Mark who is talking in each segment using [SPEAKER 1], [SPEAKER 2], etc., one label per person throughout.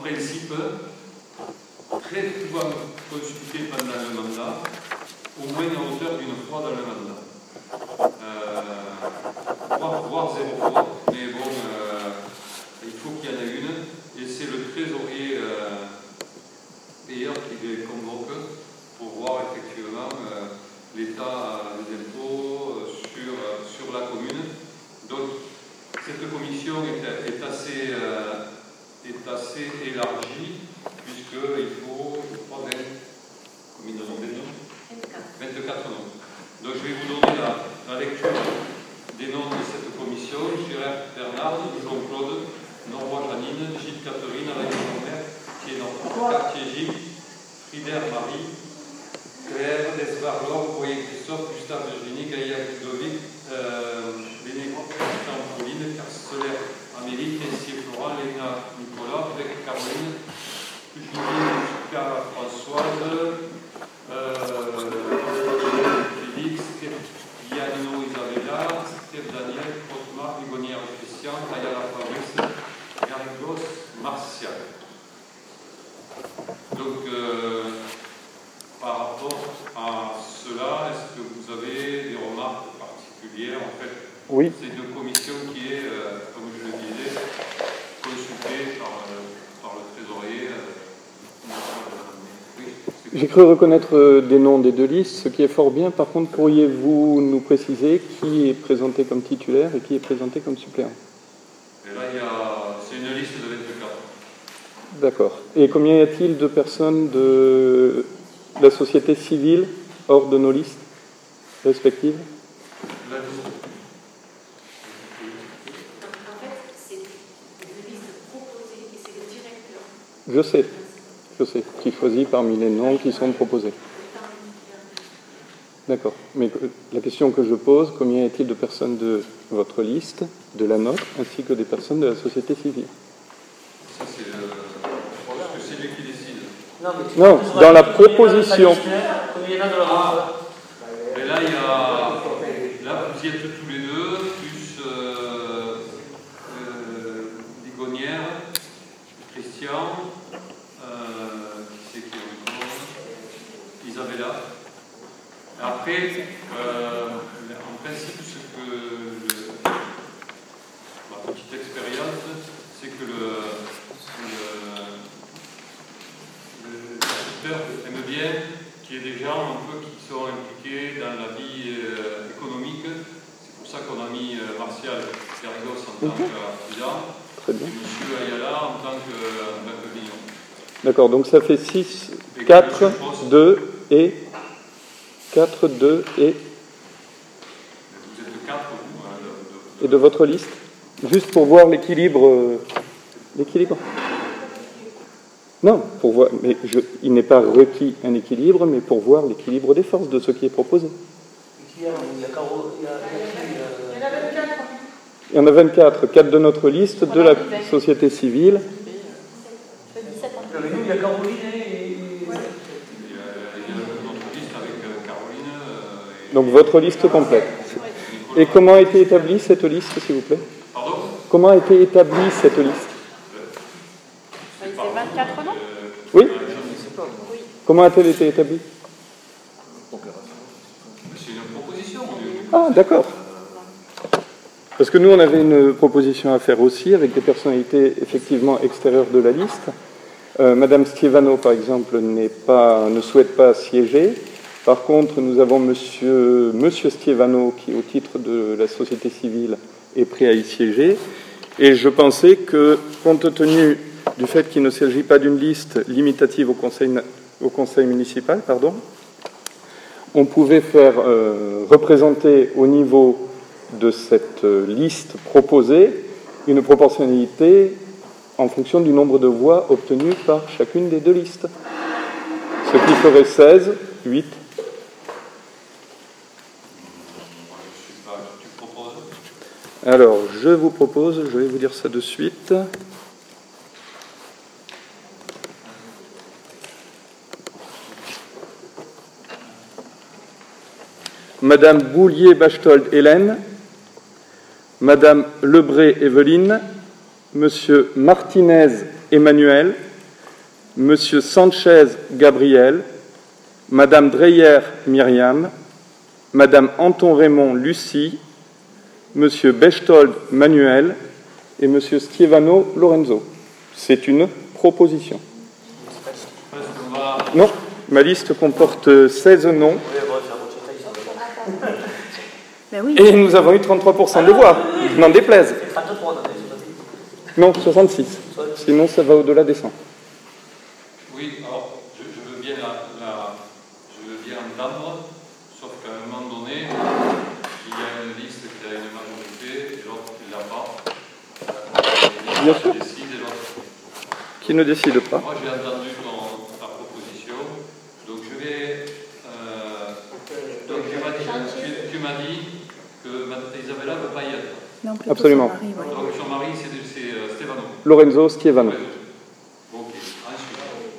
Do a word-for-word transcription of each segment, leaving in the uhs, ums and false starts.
[SPEAKER 1] principe, très souvent consulté pendant le mandat, au moins à hauteur d'une fois dans le mandat. Euh, voire, voire zéro fois, mais bon, euh, il faut qu'il y en ait une, et c'est le trésorier euh, payeur qui les convoque pour voir effectivement euh, l'état des impôts euh, sur, euh, sur la commune. Donc, cette commission est, est, assez, euh, est assez élargie, puisqu'il faut, je crois, vingt, combien de noms vingt-quatre noms. Donc, je vais vous donner la, la lecture des noms de cette commission. Gérard Bernard, Jean-Claude, Norrois Janine, Gilles Catherine, Alain Jean-Mer, Cartier Gilles, Frider Marie, Claire, Esbar Laure, Boyer Christophe, Gustave Virginie, Gaillac Ludovic, euh, Béné Christian Pauline, Carceler Amélie, Tessier Florent, Léna Nicolas, Bec Caroline, Julie Lucas Françoise, euh, Félix, Yanino Isabella, Steph Daniel, Cosma, Ligonière Christian, Ayala Fabrice, Garigos Martial. Donc, euh, par rapport à cela, est-ce que vous avez des remarques particulières? En fait,
[SPEAKER 2] oui.
[SPEAKER 1] C'est une commission qui est, euh, comme je le disais, consultée par, euh, par le trésorier. Euh, oui,
[SPEAKER 2] J'ai cru reconnaître euh, des noms des deux listes, ce qui est fort bien. Par contre, pourriez-vous nous préciser qui est présenté comme titulaire et qui est présenté comme suppléant?
[SPEAKER 1] Et là, il y a, c'est une liste de vingt-quatre.
[SPEAKER 2] D'accord. Et combien y a-t-il de personnes de la société civile hors de nos listes respectives?
[SPEAKER 1] La liste.
[SPEAKER 3] En fait, c'est une liste proposée et c'est le directeur.
[SPEAKER 2] Je sais, je sais, qui choisit parmi les noms qui sont proposés. D'accord. Mais la question que je pose, combien y a-t-il de personnes de votre liste, de la nôtre, ainsi que des personnes de la société civile?
[SPEAKER 1] Ça, c'est le... c'est lui qui décide.
[SPEAKER 4] Non, mais tu
[SPEAKER 2] non dans la proposition.
[SPEAKER 4] Combien il y en a dans la
[SPEAKER 1] ah. Et là, il y a... Là, vous y êtes tous les deux, plus euh, euh, Ligonière, Christian, euh, qui c'est qui est encore Isabella. Après, euh, en principe, ce que le, ma petite expérience, c'est que le, le, le secteur aime bien qu'il y ait des gens un peu qui sont impliqués dans la vie euh, économique. C'est pour ça qu'on a mis euh, Martial Garrigos en tant que président et M. Ayala en tant que, en tant que vigneron.
[SPEAKER 2] D'accord, donc ça fait six, quatre, deux et... quatre, deux et...
[SPEAKER 1] Vous êtes de quatre, vous, hein, de, de...
[SPEAKER 2] Et de votre liste? Juste pour voir l'équilibre... Euh, l'équilibre Non, pour voir... Mais je, il n'est pas requis un équilibre, mais pour voir l'équilibre des forces de ce qui est proposé.
[SPEAKER 4] Il y en a vingt-quatre.
[SPEAKER 2] Il y en a vingt-quatre, quatre de notre liste, de la société civile.
[SPEAKER 4] Il y a Caroline et...
[SPEAKER 2] Donc votre liste complète. Et comment a été établie cette liste, s'il vous plaît?
[SPEAKER 1] Pardon?
[SPEAKER 2] Comment a été établie cette liste?
[SPEAKER 3] C'est vingt-quatre noms?
[SPEAKER 2] Oui. Comment a-t-elle été établie?
[SPEAKER 1] C'est une proposition.
[SPEAKER 2] Ah, d'accord. Parce que nous, on avait une proposition à faire aussi, avec des personnalités effectivement extérieures de la liste. Euh, Madame Stievano, par exemple, n'est pas, ne souhaite pas siéger. Par contre, nous avons monsieur, monsieur Stievano, qui, au titre de la société civile, est prêt à y siéger. Et je pensais que, compte tenu du fait qu'il ne s'agit pas d'une liste limitative au conseil, au conseil municipal, pardon, on pouvait faire euh, représenter au niveau de cette liste proposée une proportionnalité en fonction du nombre de voix obtenues par chacune des deux listes. Ce qui ferait seize, huit. Alors, je vous propose, je vais vous dire ça de suite. Madame Boulier-Bachtold Hélène, Madame Lebré Evelyne, Monsieur Martinez Emmanuel, Monsieur Sanchez Gabriel, Madame Dreyer Myriam, Madame Anton Raymond Lucie, Monsieur Bechtold Manuel et Monsieur Stievano Lorenzo. C'est une proposition. Non, ma liste comporte seize noms.
[SPEAKER 5] Ben oui.
[SPEAKER 2] Et nous avons eu trente-trois pour cent de voix, n'en déplaise. Non, soixante-six. Sinon, ça va au-delà des cent.
[SPEAKER 1] Oui, alors, je, je veux bien la, la, je veux bien entendre, sauf qu'à un moment donné, il y a une liste qui a une majorité et l'autre qui ne l'a pas. Euh,
[SPEAKER 2] Bien sûr.
[SPEAKER 1] Qui décide et l'autre.
[SPEAKER 2] Qui ne décide pas.
[SPEAKER 1] Moi, j'ai entendu ton, ta proposition, donc je vais. Euh, donc, tu m'as dit, tu, tu m'as dit que Isabella ne veut pas y être.
[SPEAKER 5] Non, plutôt
[SPEAKER 2] Absolument.
[SPEAKER 5] son mari, ouais.
[SPEAKER 1] Donc, son mari, c'est euh, Stefano.
[SPEAKER 2] Lorenzo Stievano.
[SPEAKER 1] Ok, ensuite.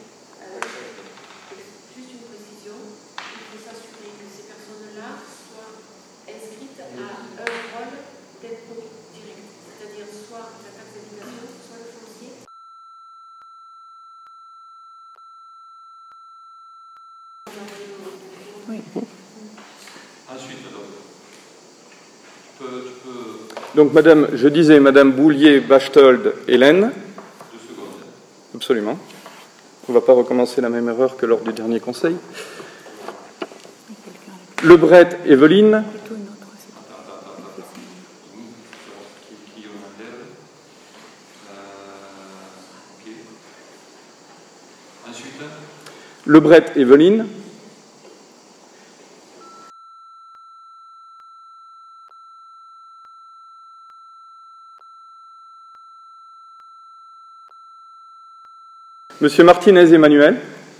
[SPEAKER 3] Juste une précision, il faut s'assurer que ces personnes-là soient inscrites à un rôle d'impôt direct, c'est-à-dire soit la taxe d'habitation, soit le foncier.
[SPEAKER 5] Oui.
[SPEAKER 1] Ensuite, donc, tu peux, tu peux
[SPEAKER 2] Donc, Madame, je disais, Madame Boulier, Bechtold, Hélène.
[SPEAKER 1] deux secondes.
[SPEAKER 2] Absolument. On ne va pas recommencer la même erreur que lors du dernier conseil. Lebret, Evelyne.
[SPEAKER 5] Plutôt une autre, c'est
[SPEAKER 1] Attends, attends, attends, attends. Qui, qui on enlève euh, Ok. Ensuite,
[SPEAKER 2] Lebret, Evelyne. Monsieur Martinez, Emmanuel.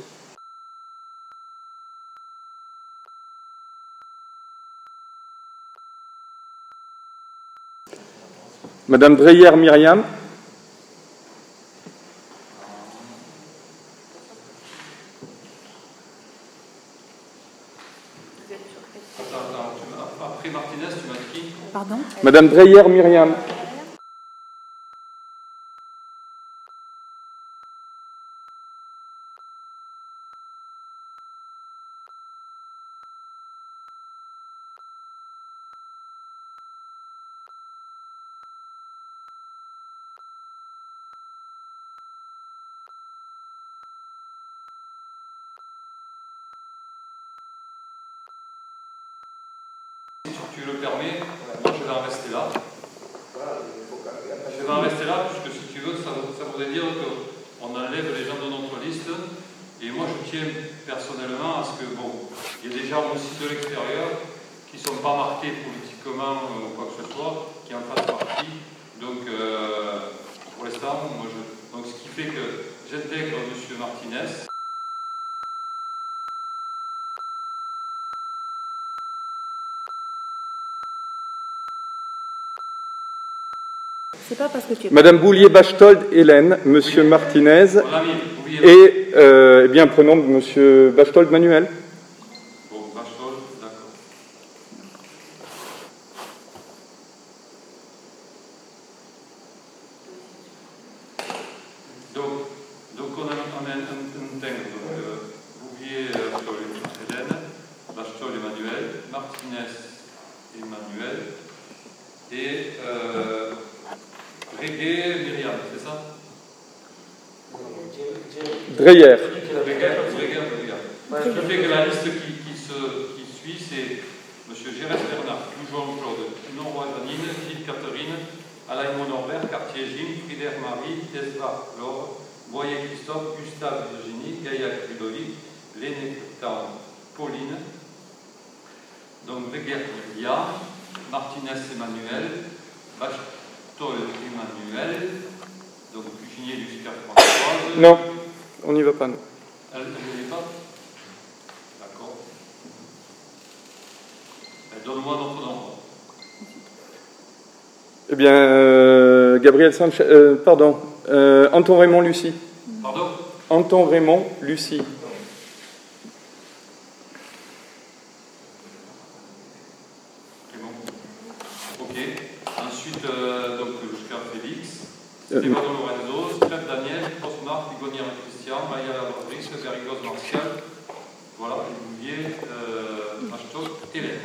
[SPEAKER 2] Madame Dreyer, Myriam.
[SPEAKER 1] attends, attends, tu m'as- après Martinez, tu m'as dit qui?
[SPEAKER 5] Pardon?
[SPEAKER 2] Madame Dreyer, Myriam.
[SPEAKER 1] Si tu le permets, moi je vais en rester là. Je vais en rester là, puisque si tu veux, ça, ça voudrait dire qu'on enlève les gens de notre liste. Et moi je tiens personnellement à ce que, bon, il y a des gens aussi de l'extérieur qui ne sont pas marqués politiquement ou quoi que ce soit, qui en fassent partie. Donc, euh, pour l'instant, moi je. Donc, ce qui fait que j'intègre M. Martinez.
[SPEAKER 5] C'est pas parce que tu es
[SPEAKER 2] Madame Boulier, Bechtold, Hélène. Monsieur Martinez.
[SPEAKER 1] Mon ami, oubliez
[SPEAKER 2] Et, euh, eh bien, prenons Monsieur Bechtold, Manuel.
[SPEAKER 1] Bon, Bachol, d'accord. Donc, donc on a, on a un, un thème, donc euh, Bouvier euh, sur le titre Hélène, Bachol Emmanuel, Martinez Emmanuel et euh, Breguet Myriam, c'est ça?
[SPEAKER 2] Dreyer.
[SPEAKER 1] Breguet, Breguet, Myriam. Ce qui fait que la liste qui, qui, se, qui suit, c'est M. Gérès Bernard, Jouan Claude, Noroy Janine, Philippe Catherine, Alain Norbert, Cartier Gilles, Frider Marie, Esba Laure, Boyer Christophe, Gustave Virginie, Gaillac Ludovic, Lénétan Pauline, donc Breguet Lydia, Martinez Emmanuel, Bachol Emmanuel, donc Puchinier du Super Françoise.
[SPEAKER 2] Non, on n'y va pas, nous.
[SPEAKER 1] Elle ne l'est pas? D'accord. Donne-moi notre nom.
[SPEAKER 2] Eh bien, euh, Gabriel Sanchez, euh, pardon, euh, Anton Raymond Lucie.
[SPEAKER 1] Pardon?
[SPEAKER 2] Anton Raymond Lucie.
[SPEAKER 1] C'est bon. Ok. Ensuite, euh, donc, jusqu'à Félix,
[SPEAKER 2] Euh,
[SPEAKER 1] Stefano Lorenzo, Steph Daniel, Cosmar, Figonière Christian. Christian, Maya Rodriguez, Garrigos Martial, voilà, et Bouvier, euh, Machtos, Hélène.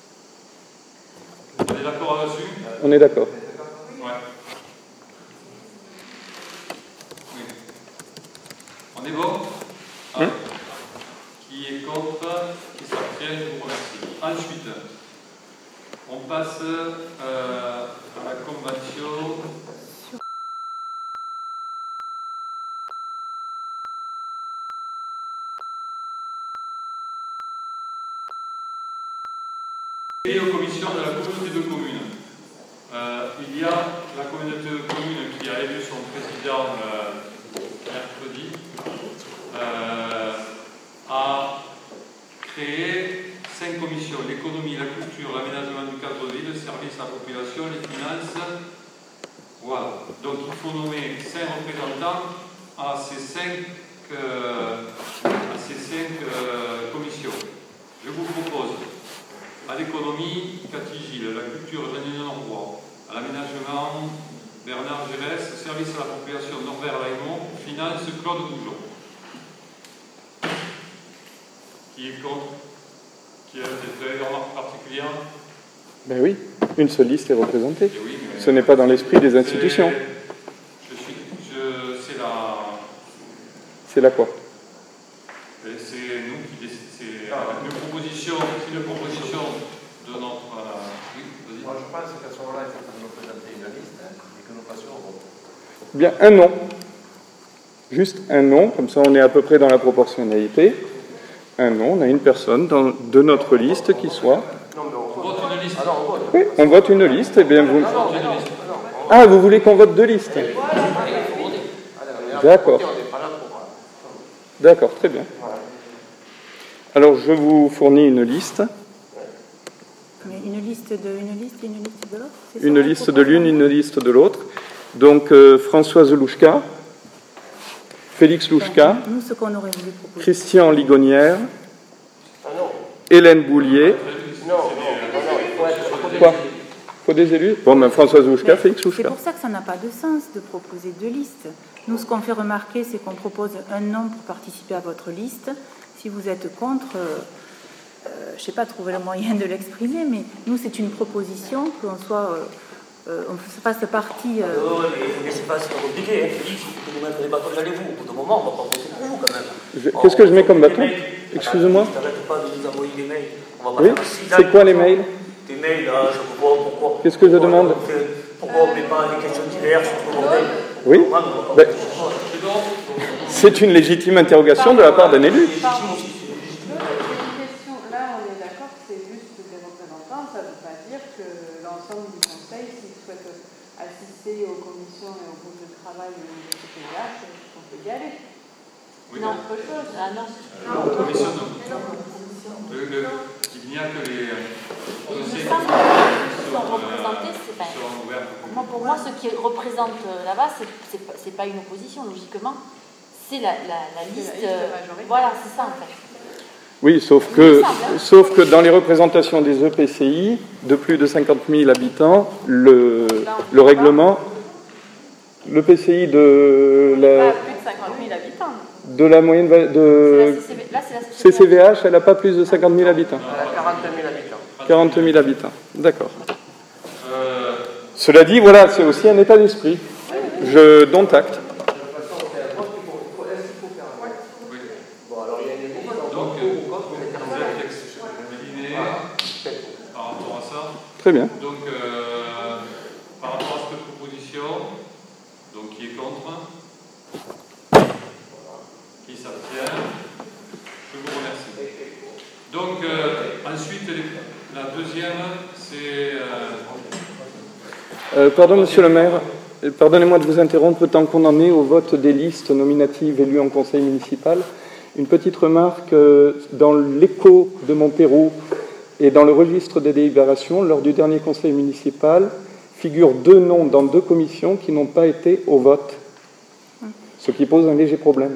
[SPEAKER 1] On est d'accord là-dessus?
[SPEAKER 2] On est d'accord.
[SPEAKER 1] Ouais. Oui. On est bon? Ah.
[SPEAKER 2] Hein?
[SPEAKER 1] Qui est contre? Qui s'abstient? Je vous remercie. Ensuite, on passe euh, à la convention. Et aux commissions de la communauté de communes. Euh, il y a la communauté de communes qui a élu son président euh, mercredi, euh, a créé cinq commissions: l'économie, la culture, l'aménagement du cadre de vie, le service à la population, les finances. Voilà. Donc il faut nommer cinq représentants à ces cinq, euh, à ces cinq euh, commissions. Je vous propose à l'économie, Cathy Gilles, la culture, Janine Norbois, à l'aménagement, Bernard Gérès, service à la population, Norbert Laimont, finance, Claude Goujon. Qui est contre? Qui a des remarques particulières?
[SPEAKER 2] Ben oui, une seule liste est représentée.
[SPEAKER 1] Eh oui,
[SPEAKER 2] Ce n'est pas dans l'esprit des institutions.
[SPEAKER 1] Je suis, je, c'est la...
[SPEAKER 2] C'est là quoi?
[SPEAKER 1] C'est nous qui décidons. C'est une proposition, c'est une proposition de notre... Euh, oui, vas-y.
[SPEAKER 6] Moi, je pense qu'à ce moment-là, il faut que nous présenter une liste et que nous passions au vote.
[SPEAKER 2] Bien, un nom. Juste un nom, comme ça on est à peu près dans la proportionnalité. Un nom, on a une personne dans, de notre liste qui soit...
[SPEAKER 6] Non, mais on
[SPEAKER 1] On vote une liste.
[SPEAKER 6] Alors, on vote.
[SPEAKER 2] Oui, on vote une liste, et bien vous...
[SPEAKER 6] Non, non, non, non.
[SPEAKER 2] Ah, vous voulez qu'on vote deux listes?
[SPEAKER 6] Allez, on est là pour
[SPEAKER 2] D'accord.
[SPEAKER 6] voter, on n'est pas là pour...
[SPEAKER 2] D'accord, très bien.
[SPEAKER 6] Voilà.
[SPEAKER 2] Alors, je vous fournis une liste.
[SPEAKER 5] Mais une liste de une liste et une liste de l'autre, c'est ça,
[SPEAKER 2] Une
[SPEAKER 5] la
[SPEAKER 2] liste de l'une,
[SPEAKER 5] proposition?
[SPEAKER 2] une liste de l'autre. Donc, euh, Françoise Louchka, Félix Louchka,
[SPEAKER 5] Nous, ce qu'on aurait voulu proposer.
[SPEAKER 2] Christian Ligonière,
[SPEAKER 6] Ah non,
[SPEAKER 2] Hélène Boulier.
[SPEAKER 6] non, non, non, non, il faut être proposé.
[SPEAKER 2] Quoi? Il faut des élus? Bon, ben Françoise Louchka,
[SPEAKER 5] Mais
[SPEAKER 2] Félix
[SPEAKER 5] C'est
[SPEAKER 2] Louchka.
[SPEAKER 5] pour ça que ça n'a pas de sens de proposer deux listes. Nous, ce qu'on fait remarquer, c'est qu'on propose un nom pour participer à votre liste. Si vous êtes contre, euh, euh, je ne sais pas trouver le moyen de l'exprimer, mais nous, c'est une proposition qu'on soit, euh, euh, on fasse partie. Euh...
[SPEAKER 4] Non, mais c'est pas si compliqué, hein. Félix, vous pouvez nous mettre des bâtons dans les roues. Au bout d'un moment, on va pas voter pour vous quand même.
[SPEAKER 2] Je- Qu'est-ce que je mets comme bâton? Excusez-moi.
[SPEAKER 4] T'arrêtes pas de nous envoyer des mails. On va pas
[SPEAKER 2] Oui,
[SPEAKER 4] faire six
[SPEAKER 2] c'est quoi les mails?
[SPEAKER 4] Des mails, là, je ne sais pas pourquoi.
[SPEAKER 2] Qu'est-ce que je
[SPEAKER 4] Pourquoi
[SPEAKER 2] demande?
[SPEAKER 4] on fait- Pourquoi on ne met pas des questions diverses sur le bordel?
[SPEAKER 2] Oui.
[SPEAKER 4] Moi, on va pas
[SPEAKER 2] Ben,
[SPEAKER 4] voter pour ça.
[SPEAKER 2] c'est une légitime interrogation de la part d'un élu.
[SPEAKER 3] Pardon. C'est une question, là on est d'accord que c'est juste des représentants, ça ne veut pas dire que l'ensemble du Conseil, s'il souhaite assister aux commissions et aux groupes de travail au niveau du C P H, on peut y aller.
[SPEAKER 1] Oui,
[SPEAKER 3] Non, autre chose. Ah non.
[SPEAKER 1] la commission de... Le- le- il n'y a que les...
[SPEAKER 7] Et il me
[SPEAKER 1] dossiers
[SPEAKER 7] semble
[SPEAKER 1] qui
[SPEAKER 7] qu'ils sont
[SPEAKER 1] seront,
[SPEAKER 7] représentés, c'est
[SPEAKER 1] euh,
[SPEAKER 7] pas.
[SPEAKER 1] seront ouverts.
[SPEAKER 7] Moi, pour moi, ce qui représente euh, là-bas, c'est c'est pas, c'est pas une opposition, logiquement. C'est la, la, la liste.
[SPEAKER 3] liste
[SPEAKER 7] euh,
[SPEAKER 3] majoritaire.
[SPEAKER 7] voilà, c'est ça en fait.
[SPEAKER 2] Oui, sauf que, sauf que dans les représentations des E P C I de plus de cinquante mille habitants, le, le règlement, l'E P C I de
[SPEAKER 3] Pas
[SPEAKER 2] la,
[SPEAKER 3] plus de cinquante mille habitants.
[SPEAKER 2] de la moyenne va- de
[SPEAKER 7] C'est la C C V Là, c'est la
[SPEAKER 2] C C V H, elle n'a pas plus de cinquante mille habitants.
[SPEAKER 6] Elle a quarante mille habitants.
[SPEAKER 2] quarante mille habitants, d'accord.
[SPEAKER 1] Euh,
[SPEAKER 2] Cela dit, voilà, c'est aussi un état d'esprit. Je dont acte.
[SPEAKER 1] oui.
[SPEAKER 6] Bon, alors il y a une liste.
[SPEAKER 1] Donc, euh, vous êtes examiné par rapport à ça.
[SPEAKER 2] Très bien.
[SPEAKER 1] Donc, euh, par rapport à cette proposition, donc qui est contre? Qui s'abstient? Je vous remercie. Donc, euh, ensuite, les- la deuxième, c'est... euh,
[SPEAKER 2] Euh, pardon, monsieur le maire, euh, pardonnez-moi de vous interrompre tant qu'on en est au vote des listes nominatives élues en conseil municipal. Une petite remarque, euh, dans l'écho de Montpérou et dans le registre des délibérations, lors du dernier conseil municipal, figurent deux noms dans deux commissions qui n'ont pas été au vote, ce qui pose un léger problème.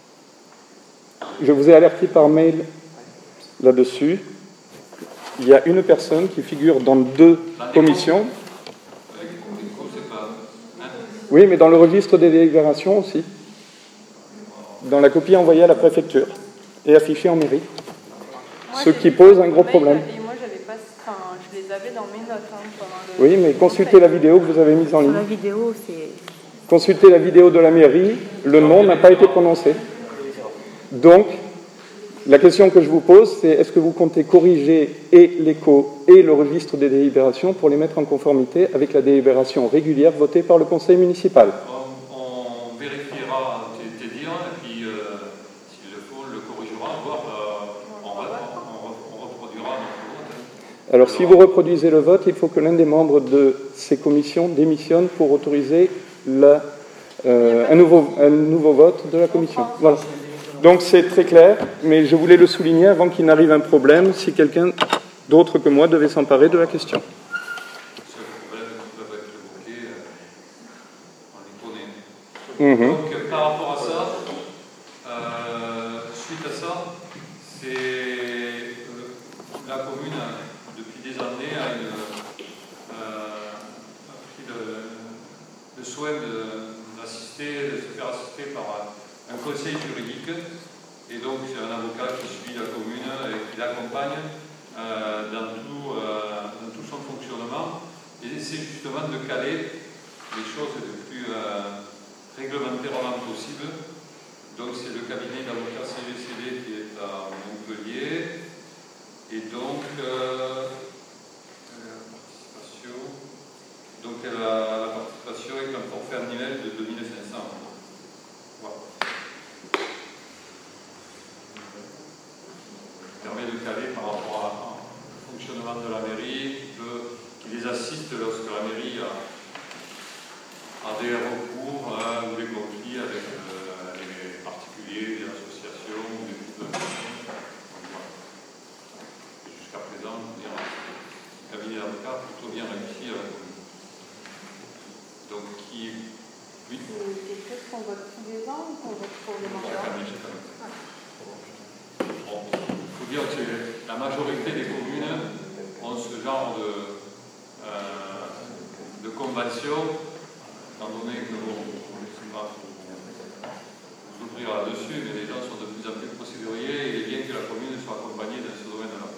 [SPEAKER 2] Je vous ai alerté par mail là-dessus. Il y a une personne qui figure dans deux commissions.
[SPEAKER 1] avec l'écho, c'est pas... hein.
[SPEAKER 2] Oui, mais dans le registre des délibérations aussi. dans la copie envoyée à la préfecture et affichée en mairie.
[SPEAKER 3] Moi,
[SPEAKER 2] Ce
[SPEAKER 3] j'ai
[SPEAKER 2] qui
[SPEAKER 3] vu
[SPEAKER 2] pose
[SPEAKER 3] le
[SPEAKER 2] un gros
[SPEAKER 3] mail,
[SPEAKER 2] problème.
[SPEAKER 3] Et moi, j'avais pas, enfin, je les avais dans mes notes hein, pendant le.
[SPEAKER 2] Oui, mais consultez la vidéo que vous avez mise en
[SPEAKER 5] Sur
[SPEAKER 2] ligne.
[SPEAKER 5] la vidéo, c'est...
[SPEAKER 2] Consultez la vidéo de la mairie, le nom n'a pas été prononcé. Donc, la question que je vous pose, c'est est-ce que vous comptez corriger et l'écho et le registre des délibérations pour les mettre en conformité avec la délibération régulière votée par le conseil municipal?
[SPEAKER 1] On, on vérifiera tes, tes dires et puis, euh, s'il le faut, on le corrigera, voire euh, on, on, on, on reproduira notre vote.
[SPEAKER 2] Alors, si vous reproduisez le vote, il faut que l'un des membres de ces commissions démissionne pour autoriser la, euh, un, nouveau, un nouveau vote de la commission. Voilà. Donc c'est très clair, mais je voulais le souligner avant qu'il n'arrive un problème si quelqu'un d'autre que moi devait s'emparer de la question.
[SPEAKER 1] Ce problème peut être évoqué, on les connaît.
[SPEAKER 2] Mmh.
[SPEAKER 1] Donc par rapport à ça, euh, suite à ça, c'est euh, la commune, depuis des années, a, une, euh, a pris le, le soin d'assister, de, de se faire assister par un conseil juridique, et donc c'est un avocat qui suit la commune et qui l'accompagne euh, dans, tout, euh, dans tout son fonctionnement, et c'est justement de caler les choses le plus euh, réglementairement possible. Donc c'est le cabinet d'avocats C V C D qui est à Montpellier, et donc euh, la participation, donc la, la participation est un forfait annuel de deux mille cinq cents euros. Voilà. Permet de caler par rapport au fonctionnement de la mairie, qui, peut, qui les assiste lorsque la mairie a, a des recours hein, ou des conflits avec euh, les particuliers, les associations ou des groupes de personnes. Voilà. Jusqu'à présent, le cabinet d'avocats a plutôt bien réussi à la commune. Donc, qui. Oui.
[SPEAKER 3] C'est quelque chose qu'on vote tous les ans ou qu'on vote pour les mandats?
[SPEAKER 1] Chaque année, chaque année. Bon, il faut dire que la majorité des communes ont ce genre de, euh, de convention, étant donné que bon, je ne sais pas vous ouvrir là-dessus, mais les gens sont de plus en plus procéduriers et il est bien que la commune soit accompagnée dans ce domaine-là.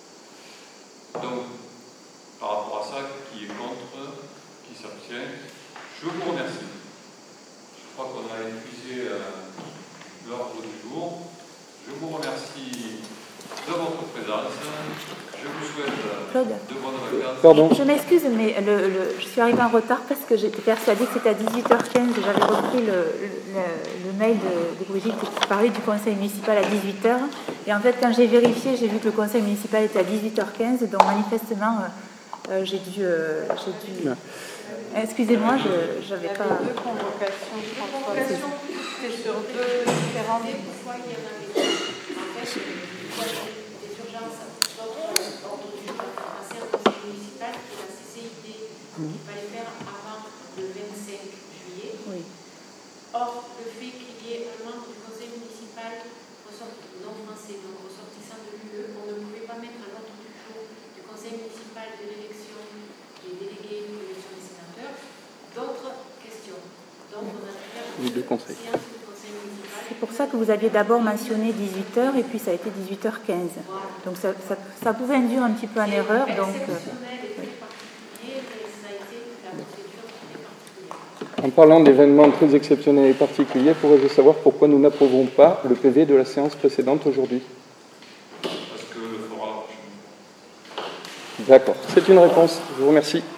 [SPEAKER 1] Donc, par rapport à ça, qui est contre, qui s'abstient, je vous remercie. Je crois qu'on a épuisé euh, l'ordre du jour. Je vous remercie de votre présence. Je vous souhaite
[SPEAKER 5] Claude.
[SPEAKER 1] de bonnes vacances.
[SPEAKER 2] Pardon.
[SPEAKER 5] Je m'excuse, mais le, le, je suis arrivée en retard parce que j'étais persuadée que c'était à dix-huit heures quinze. J'avais repris le, le, le mail de, de Brigitte qui parlait du conseil municipal à dix-huit heures. Et en fait, quand j'ai vérifié, j'ai vu que le conseil municipal était à dix-huit heures quinze. Donc, manifestement, euh, euh, j'ai dû... Euh, j'ai dû
[SPEAKER 2] Non.
[SPEAKER 5] Excusez-moi, je n'avais pas...
[SPEAKER 3] Il y avait deux convocations, je crois. C'était sur deux différentes...
[SPEAKER 8] Pourquoi il y en avait deux? En fait, il y a des urgences ordre du jour à passer au conseil municipal qui est la C C I D, qu'il fallait faire avant le vingt-cinq juillet.
[SPEAKER 5] Oui.
[SPEAKER 8] Or, le fait qu'il y ait un membre du conseil municipal non français, donc ressortissant de l'U E, on ne pouvait pas mettre à l'ordre du jour du conseil municipal de l'élection des délégués de l'élection des sénateurs d'autres questions. Donc, on a pu faire une séance du conseil municipal.
[SPEAKER 5] C'est pour ça que vous aviez d'abord mentionné dix-huit heures et puis ça a été dix-huit heures quinze. Voilà. Donc ça, ça, ça pouvait induire un petit peu en erreur. Donc,
[SPEAKER 8] exceptionnel et très particulier, mais ça a été la procédure très particulière.
[SPEAKER 2] En parlant d'événements très exceptionnels et particuliers, pourrais-je savoir pourquoi nous n'approuvons pas le P V de la séance précédente aujourd'hui?
[SPEAKER 1] Parce que le fera.
[SPEAKER 2] D'accord, c'est une réponse. Je vous remercie.